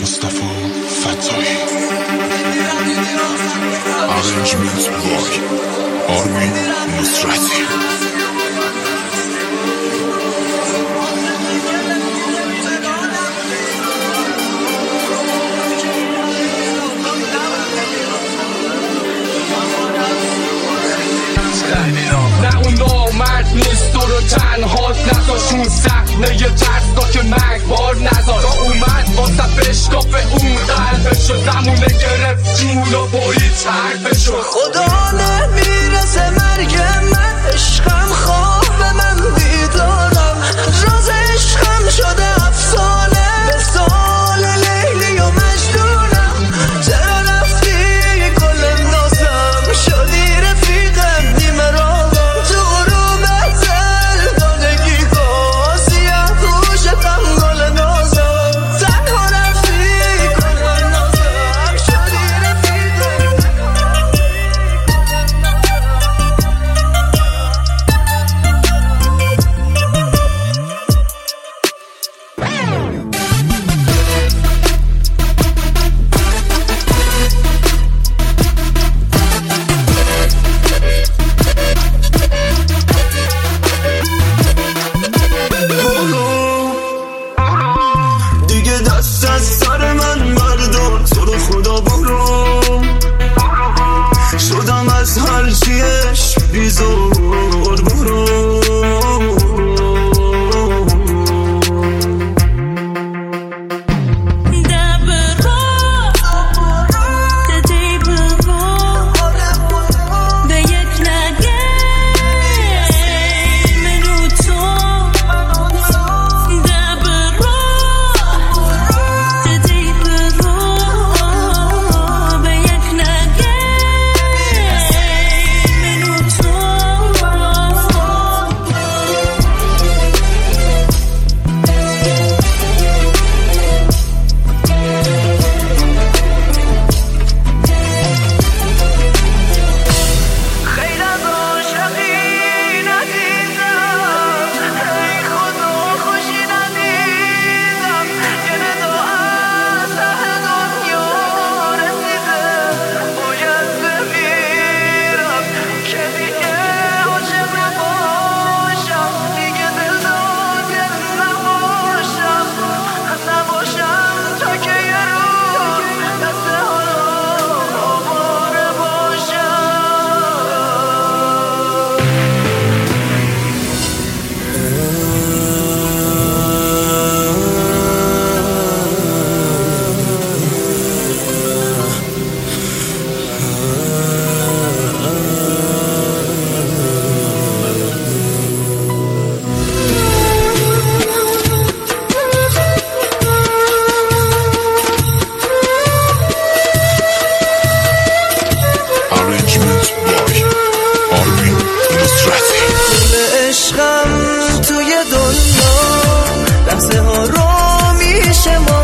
مصطفی فتاحی. Arrangement by آرمین نصرتی. نه اون نامرد نیست تو رو تنهاست، نذاشون صحنه ترسناک که مرگبار نذار. تا اومد واسه بشکاف اون قلبشو، زمونه گرفت جون و برید حرفشو. خدا نمیرسه مرگ من، عشقم خواب من بیدارم، راز عشقم شده افسانه، به سال لیلی و مجنونم. چرا رفتی کل نازم، شدی رفیقم نیمه راهم، تو غروب ازل دادگی کن، سیاه پوشتم گل نازم. تنها رفتی کل نازم، شدی رفیقم. دیگه دست از سر من بردار، تو رو خدا برو، شدم از هر چیش بیزار، برو. عشقم توی دنیا لحظه ها رو میشه